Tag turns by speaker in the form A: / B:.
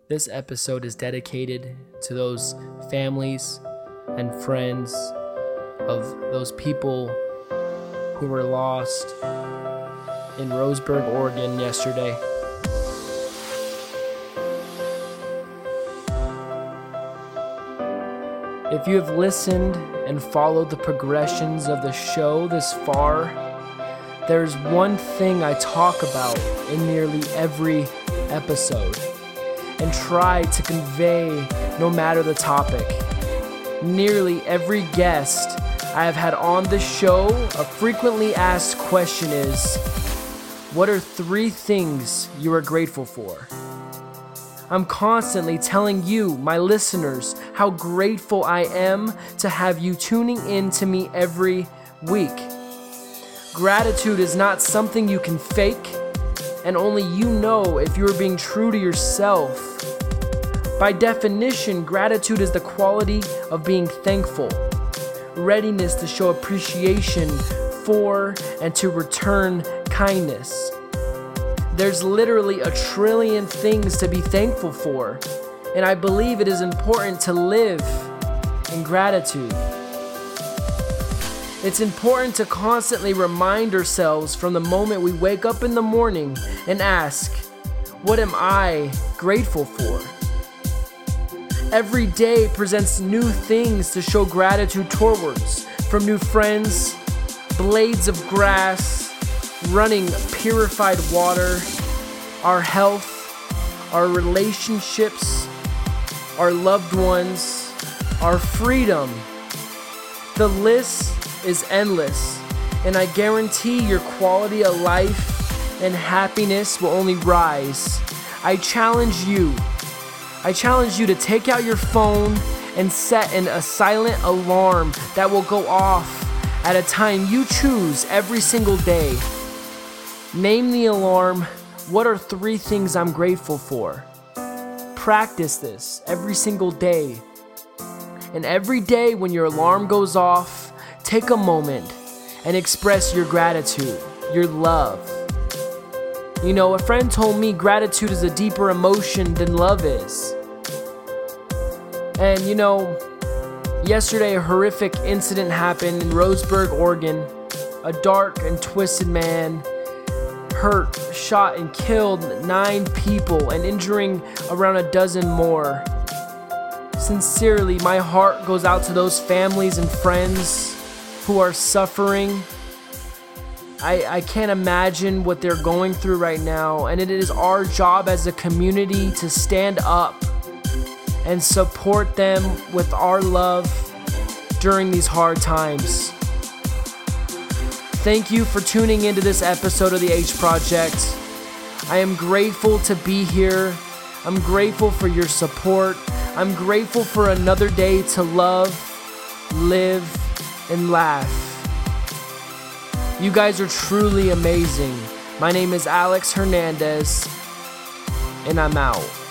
A: This episode is dedicated to those families and friends of those people who were lost in Roseburg, Oregon yesterday. If you have listened and followed the progressions of the show this far, there's one thing I talk about in nearly every episode and try to convey no matter the topic. Nearly every guest I have had on the show, a frequently asked question is, what are 3 things you are grateful for? I'm constantly telling you, my listeners, how grateful I am to have you tuning in to me every week. Gratitude is not something you can fake, and only you know if you are being true to yourself. By definition, gratitude is the quality of being thankful, readiness to show appreciation for and to return kindness. There's literally a trillion things to be thankful for, and I believe it is important to live in gratitude. It's important to constantly remind ourselves from the moment we wake up in the morning and ask, what am I grateful for? Every day presents new things to show gratitude towards, from new friends, blades of grass, running purified water, our health, our relationships, our loved ones, our freedom. The list is endless, and I guarantee your quality of life and happiness will only rise. I challenge you to take out your phone and set a silent alarm that will go off at a time you choose every single day. Name the alarm, what are 3 things I'm grateful for? Practice this every single day. And every day when your alarm goes off, take a moment and express your gratitude, your love. You know, a friend told me gratitude is a deeper emotion than love is. And you know, yesterday a horrific incident happened in Roseburg, Oregon. A dark and twisted man hurt, shot, and killed 9 people and injuring around a dozen more. Sincerely, my heart goes out to those families and friends who are suffering. I can't imagine what they're going through right now, and it is our job as a community to stand up and support them with our love during these hard times. Thank you for tuning into this episode of The H Project. I am grateful to be here. I'm grateful for your support. I'm grateful for another day to love, live, and laugh. You guys are truly amazing. My name is Alex Hernandez, and I'm out.